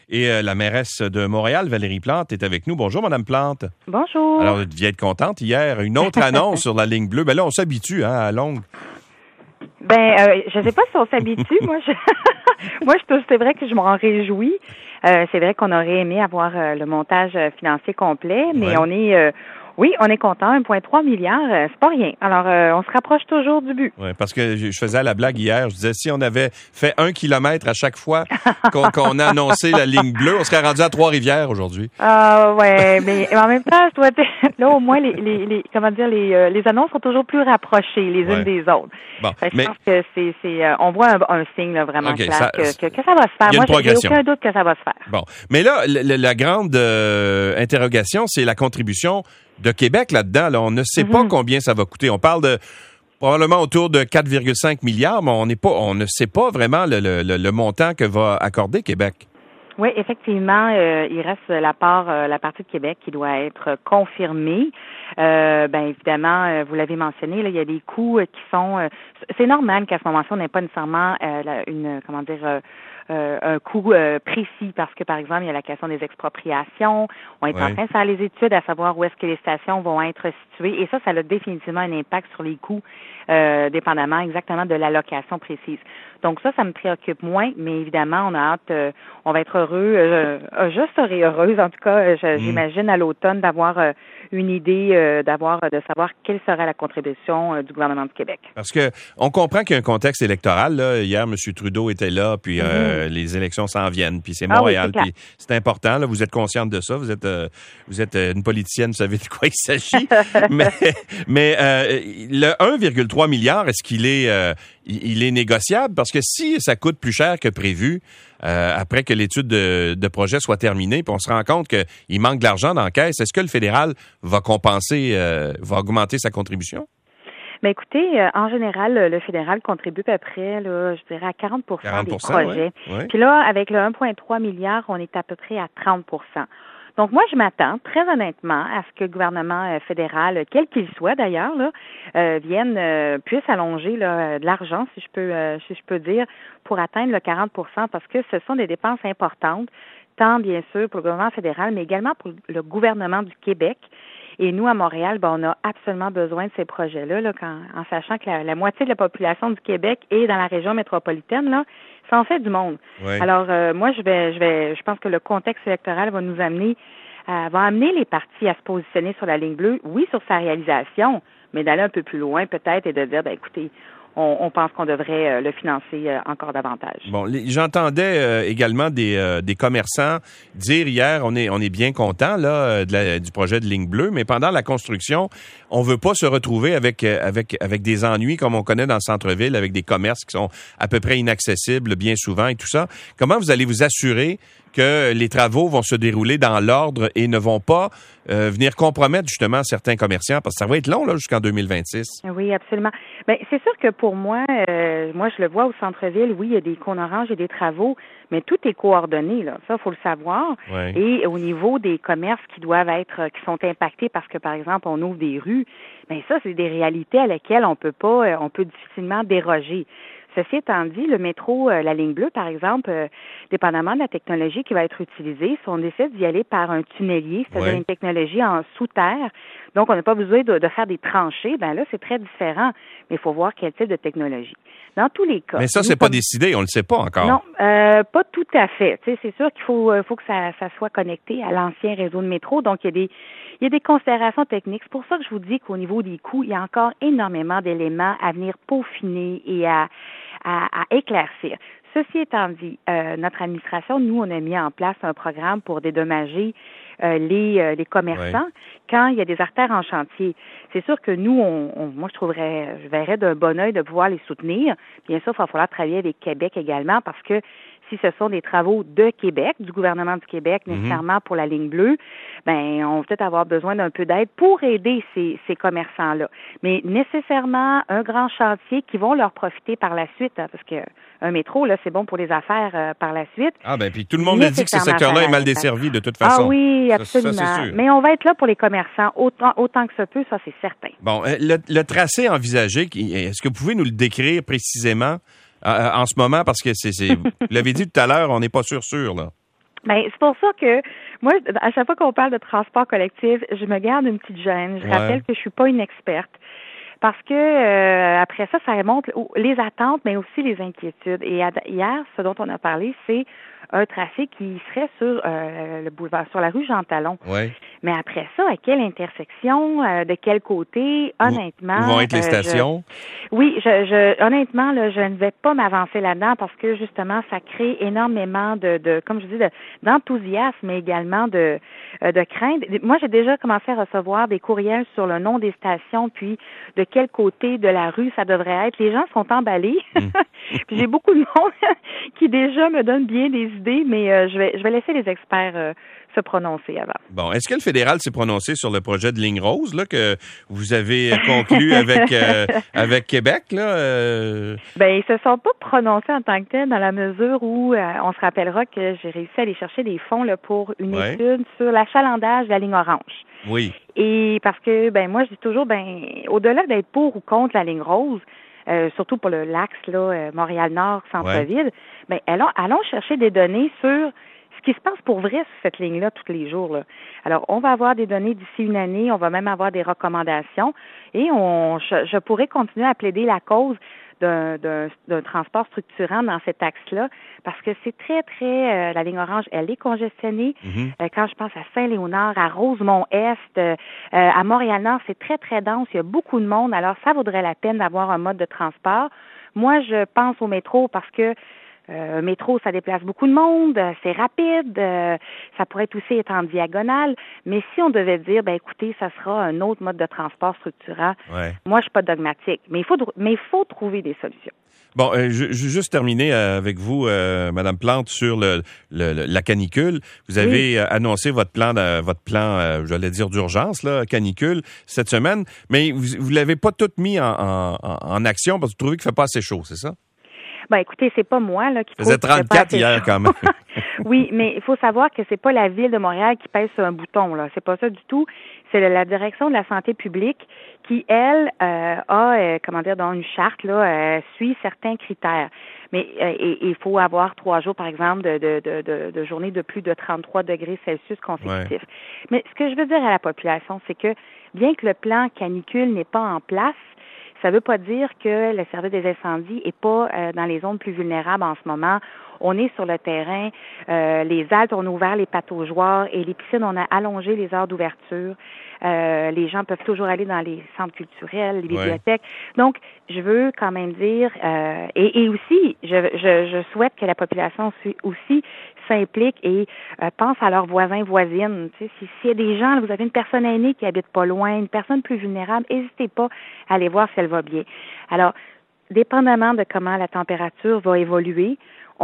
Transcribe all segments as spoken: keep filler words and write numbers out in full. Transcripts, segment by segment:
Et euh, la mairesse de Montréal, Valérie Plante, est avec nous. Bonjour, Madame Plante. Bonjour. Alors, vous deviez être contente hier. Une autre annonce sur la ligne bleue. Ben là, on s'habitue, hein, à Longue. Ben, euh, je sais pas si on s'habitue. Moi, je... Moi, je, c'est vrai que je m'en réjouis. Euh, c'est vrai qu'on aurait aimé avoir euh, le montage financier complet, mais ouais. on est... Euh, Oui, on est content. un virgule trois milliard, euh, c'est pas rien. Alors, euh, on se rapproche toujours du but. Oui, parce que je faisais la blague hier. Je disais, si on avait fait un kilomètre à chaque fois qu'on, qu'on a annoncé la ligne bleue, on serait rendu à Trois-Rivières aujourd'hui. Ah, ouais, mais en même temps, je dois dire, là, au moins, les, les, les comment dire, les, euh, les annonces sont toujours plus rapprochées les ouais. unes des autres. Bon, fait que mais... je pense que c'est, c'est, euh, on voit un, un signe là, vraiment okay, clair ça, que, que, que ça va se faire. Moi, j'ai, j'ai aucun doute que ça va se faire. Bon, mais là, la, la grande euh, interrogation, c'est la contribution de Québec là-dedans. Là, on ne sait mm-hmm. pas combien ça va coûter. On parle de probablement autour de quatre virgule cinq milliards, mais on n'est pas, on ne sait pas vraiment le, le, le montant que va accorder Québec. Oui, effectivement, euh, il reste la part, euh, la partie de Québec qui doit être confirmée. Euh, ben évidemment, euh, vous l'avez mentionné, là, il y a des coûts euh, qui sont. Euh, c'est normal qu'à ce moment-là, on n'ait pas nécessairement euh, la, une, comment dire. Euh, Euh, un coût euh, précis parce que, par exemple, il y a la question des expropriations. On est ouais. en train de faire les études à savoir où est-ce que les stations vont être situées. Et ça, ça a définitivement un impact sur les coûts, euh, dépendamment exactement de l'allocation précise. Donc ça, ça me préoccupe moins, mais évidemment, on a hâte, euh, on va être heureux. Euh, je serai heureuse, en tout cas, je, mm. j'imagine à l'automne d'avoir euh, une idée, euh, d'avoir, de savoir quelle sera la contribution euh, du gouvernement du Québec. Parce que on comprend qu'il y a un contexte électoral. Là. Hier, M. Trudeau était là, puis mm. euh, les élections s'en viennent, puis c'est Montréal, ah oui, c'est puis c'est important. Là, vous êtes consciente de ça. Vous êtes, euh, vous êtes une politicienne, vous savez de quoi il s'agit. mais mais euh, le un virgule trois milliard, est-ce qu'il est, euh, il est négociable? Parce que si ça coûte plus cher que prévu, euh, après que l'étude de, de projet soit terminée, puis on se rend compte qu'il manque de l'argent dans la caisse, est-ce que le fédéral va compenser, euh, va augmenter sa contribution? Mais écoutez, euh, en général, le fédéral contribue à peu près, là, je dirais, à quarante pour cent quarante pour cent des projets. Ouais, ouais. Puis là, avec le un virgule trois milliard, on est à peu près à trente pour cent. Donc, moi, je m'attends, très honnêtement, à ce que le gouvernement fédéral, quel qu'il soit d'ailleurs, là, euh, vienne, euh, puisse allonger là, de l'argent, si je peux, euh, si je peux dire, pour atteindre le quarante pour cent, parce que ce sont des dépenses importantes, tant bien sûr pour le gouvernement fédéral, mais également pour le gouvernement du Québec. Et nous, à Montréal, ben, on a absolument besoin de ces projets-là, là, quand, en sachant que la, la moitié de la population du Québec est dans la région métropolitaine, là, ça en fait du monde. Oui. Alors, euh, moi, je vais, je vais, je pense que le contexte électoral va nous amener, euh, va amener les partis à se positionner sur la ligne bleue, oui, sur sa réalisation, mais d'aller un peu plus loin, peut-être, et de dire, ben, écoutez, On, on pense qu'on devrait euh, le financer euh, encore davantage. Bon, les, j'entendais euh, également des, euh, des commerçants dire hier, on est on est bien content là de la, du projet de ligne bleue, mais pendant la construction, on veut pas se retrouver avec avec avec des ennuis comme on connaît dans le centre-ville, avec des commerces qui sont à peu près inaccessibles bien souvent et tout ça. Comment vous allez vous assurer que les travaux vont se dérouler dans l'ordre et ne vont pas euh, venir compromettre justement certains commerçants, parce que ça va être long là jusqu'en deux mille vingt-six. Oui, absolument. Ben c'est sûr que pour moi, euh, moi je le vois au centre-ville, oui, il y a des cônes oranges et des travaux, mais tout est coordonné là. Ça, faut le savoir. Oui. Et au niveau des commerces qui doivent être, qui sont impactés parce que par exemple on ouvre des rues, ben ça c'est des réalités à lesquelles on peut pas, on peut difficilement déroger. Ceci étant dit, le métro, euh, la ligne bleue, par exemple, euh, dépendamment de la technologie qui va être utilisée, si on décide d'y aller par un tunnelier, c'est-à-dire ouais. une technologie en sous-terre, donc on n'a pas besoin de, de faire des tranchées, ben là, c'est très différent, mais il faut voir quel type de technologie. Dans tous les cas... Mais ça, c'est pas comme... décidé, on le sait pas encore. Non, euh, pas tout à fait. Tu sais, c'est sûr qu'il faut, euh, faut que ça, ça soit connecté à l'ancien réseau de métro, donc il y a des... Il y a des considérations techniques. C'est pour ça que je vous dis qu'au niveau des coûts, il y a encore énormément d'éléments à venir peaufiner et à, à, à éclaircir. Ceci étant dit, euh, notre administration, nous, on a mis en place un programme pour dédommager euh, les, euh, les commerçants oui. quand il y a des artères en chantier. C'est sûr que nous, on, on, moi, je trouverais, je verrais d'un bon œil de pouvoir les soutenir. Bien sûr, il va falloir travailler avec Québec également parce que si ce sont des travaux de Québec, du gouvernement du Québec, nécessairement pour la ligne bleue, ben on va peut-être avoir besoin d'un peu d'aide pour aider ces, ces commerçants-là. Mais nécessairement, un grand chantier qui vont leur profiter par la suite, hein, parce que un métro, là, c'est bon pour les affaires euh, par la suite. Ah ben puis tout le monde a dit que ce secteur-là est mal desservi de toute façon. Ah oui, absolument. Ça, ça, c'est sûr. Mais on va être là pour les commerçants autant, autant que ça peut, ça c'est certain. Bon, le, le tracé envisagé, est-ce que vous pouvez nous le décrire précisément? Euh, en ce moment, parce que c'est, c'est vous l'avez dit tout à l'heure, on n'est pas sûr sûr, là. Ben, c'est pour ça que moi, à chaque fois qu'on parle de transport collectif, je me garde une petite gêne. Je ouais. rappelle que je suis pas une experte. Parce que euh, après ça, ça remonte les attentes, mais aussi les inquiétudes. Et à, hier, ce dont on a parlé, c'est un tracé qui serait sur euh, le boulevard, sur la rue Jean Talon. Ouais. Mais après ça, à quelle intersection, euh, de quel côté, honnêtement... Où vont être les euh, stations? Je, oui, je, je, honnêtement, là, je ne vais pas m'avancer là-dedans parce que, justement, ça crée énormément de, de comme je dis, de, d'enthousiasme, mais également de, euh, de crainte. Moi, j'ai déjà commencé à recevoir des courriels sur le nom des stations, puis de quel côté de la rue ça devrait être. Les gens sont emballés. Mm. Puis j'ai beaucoup de monde qui déjà me donne bien des idées, mais euh, je vais je vais laisser les experts euh, se prononcer avant. Bon, est-ce que le fédéral s'est prononcé sur le projet de ligne rose là que vous avez conclu avec euh, avec Québec là euh... Ben ils se sont pas prononcés en tant que tel dans la mesure où euh, on se rappellera que j'ai réussi à aller chercher des fonds là pour une ouais. étude sur l'achalandage de la ligne orange. Oui. Et parce que ben moi je dis toujours ben au-delà d'être pour ou contre la ligne rose, euh, surtout pour le l'axe là euh, Montréal-Nord centre-ville, ouais. ben allons allons chercher des données sur ce qui se passe pour vrai sur cette ligne-là tous les jours là. Alors on va avoir des données d'ici une année, on va même avoir des recommandations et on je, je pourrais continuer à plaider la cause D'un, d'un, d'un transport structurant dans cet axe-là, parce que c'est très, très... Euh, la ligne orange, elle est congestionnée. Mm-hmm. Euh, quand je pense à Saint-Léonard, à Rosemont-Est, euh, à Montréal-Nord, c'est très, très dense. Il y a beaucoup de monde. Alors, ça vaudrait la peine d'avoir un mode de transport. Moi, je pense au métro parce que Euh, un métro, ça déplace beaucoup de monde, euh, c'est rapide, euh, ça pourrait aussi être en diagonale, mais si on devait dire, ben écoutez, ça sera un autre mode de transport structurant, ouais. moi je suis pas dogmatique, mais il faut mais il faut trouver des solutions. Bon, euh, je, je veux juste terminer avec vous, euh, Madame Plante, sur le, le la canicule. Vous avez oui. annoncé votre plan, de, votre plan, euh, j'allais dire d'urgence, là, canicule cette semaine, mais vous, vous l'avez pas tout mis en, en, en action parce que vous trouvez qu'il fait pas assez chaud, c'est ça? Ben écoutez, c'est pas moi là qui trouve que trente-quatre hier chaud. Quand même. Oui, mais il faut savoir que c'est pas la ville de Montréal qui pèse sur un bouton là, c'est pas ça du tout. C'est la direction de la santé publique qui elle euh, a euh, comment dire dans une charte là euh, suit certains critères. Mais euh, il faut avoir trois jours par exemple de de de de, de journée de plus de trente-trois degrés Celsius consécutifs. Ouais. Mais ce que je veux dire à la population, c'est que bien que le plan canicule n'est pas en place, ça ne veut pas dire que le service des incendies est pas euh, dans les zones plus vulnérables en ce moment. On est sur le terrain. Euh, les haltes, on a ouvert les pataugeoires et les piscines, on a allongé les heures d'ouverture. Euh, les gens peuvent toujours aller dans les centres culturels, les bibliothèques. Ouais. Donc, je veux quand même dire, euh, et, et aussi, je, je, je souhaite que la population aussi s'implique et euh, pense à leurs voisins, voisines. Tu sais, si, s'il y a des gens, vous avez une personne aînée qui habite pas loin, une personne plus vulnérable, n'hésitez pas à aller voir si elle va bien. Alors, dépendamment de comment la température va évoluer,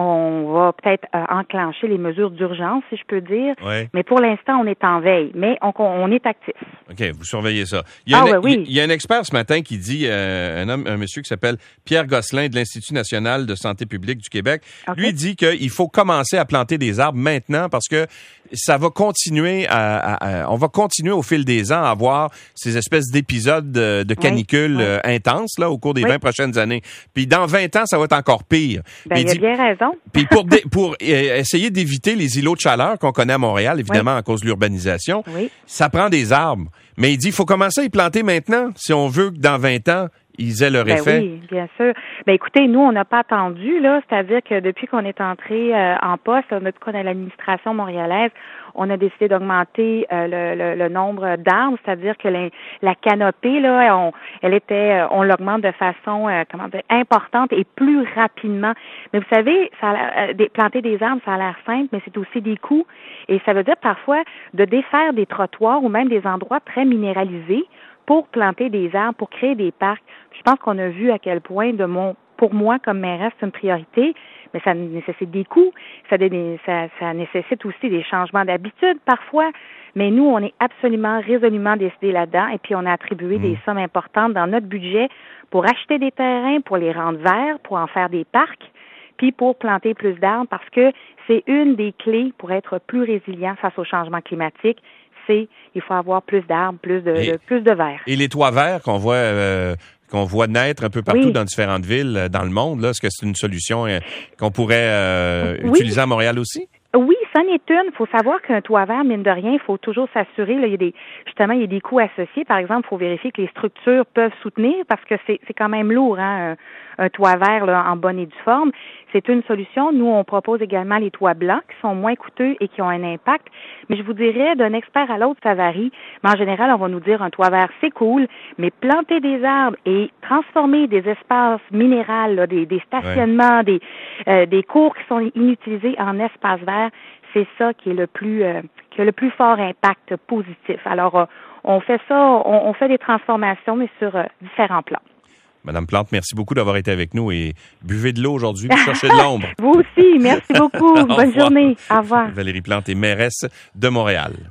on va peut-être euh, enclencher les mesures d'urgence, si je peux dire. Ouais. Mais pour l'instant, on est en veille, mais on, on est actif. OK, vous surveillez ça. Il y a, ah, un, oui, oui. il y a un expert ce matin qui dit, euh, un homme, un monsieur qui s'appelle Pierre Gosselin de l'Institut national de santé publique du Québec, okay. lui dit qu'il faut commencer à planter des arbres maintenant parce que ça va continuer à, à, à on va continuer au fil des ans à avoir ces espèces d'épisodes de, de canicule oui, oui. Euh, intenses là au cours des oui. vingt prochaines années. Puis dans vingt ans, ça va être encore pire. Ben, il, il a dit, bien raison. Puis pour dé, pour euh, essayer d'éviter les îlots de chaleur qu'on connaît à Montréal, évidemment oui. à cause de l'urbanisation, oui. ça prend des arbres. Mais il dit il faut commencer à y planter maintenant si on veut que dans vingt ans ils aient leur ben effet. Oui, bien sûr. Ben écoutez, nous, on n'a pas attendu, là, c'est-à-dire que depuis qu'on est entré euh, en poste, depuis qu'on a l'administration montréalaise, on a décidé d'augmenter euh, le, le, le nombre d'arbres, c'est-à-dire que la, la canopée, là, on, elle était, on l'augmente de façon, euh, comment dire, importante et plus rapidement. Mais vous savez, ça a, euh, des, planter des arbres, ça a l'air simple, mais c'est aussi des coûts. Et ça veut dire parfois de défaire des trottoirs ou même des endroits très minéralisés pour planter des arbres, pour créer des parcs. Je pense qu'on a vu à quel point, de mon, pour moi, comme mairesse, c'est une priorité, mais ça nécessite des coûts, ça, ça, ça nécessite aussi des changements d'habitude parfois, mais nous, on est absolument résolument décidés là-dedans et puis on a attribué mmh. des sommes importantes dans notre budget pour acheter des terrains, pour les rendre verts, pour en faire des parcs, puis pour planter plus d'arbres parce que c'est une des clés pour être plus résilient face au changement climatique. C'est il faut avoir plus d'arbres, plus de, et, de plus de verre. Et les toits verts qu'on voit euh, qu'on voit naître un peu partout oui. dans différentes villes dans le monde, là, est-ce que c'est une solution euh, qu'on pourrait euh, oui. utiliser à Montréal aussi? Oui, c'en est une. Il faut savoir qu'un toit vert, mine de rien, il faut toujours s'assurer, là, il y a des, justement, il y a des coûts associés. Par exemple, il faut vérifier que les structures peuvent soutenir parce que c'est, c'est quand même lourd, hein, un, un toit vert là, en bonne et due forme. C'est une solution. Nous, on propose également les toits blancs qui sont moins coûteux et qui ont un impact. Mais je vous dirais, d'un expert à l'autre, ça varie. Mais en général, on va nous dire un toit vert, c'est cool, mais planter des arbres et transformer des espaces minéraux, là, des, des stationnements, ouais. des, euh, des cours qui sont inutilisés en espaces verts, c'est ça qui est le plus, euh, qui a le plus fort impact positif. Alors, euh, on fait ça, on, on fait des transformations, mais sur euh, différents plans. Madame Plante, merci beaucoup d'avoir été avec nous et buvez de l'eau aujourd'hui pour chercher de l'ombre. Vous aussi, merci beaucoup. Bonne journée. Au revoir. Valérie Plante est mairesse de Montréal.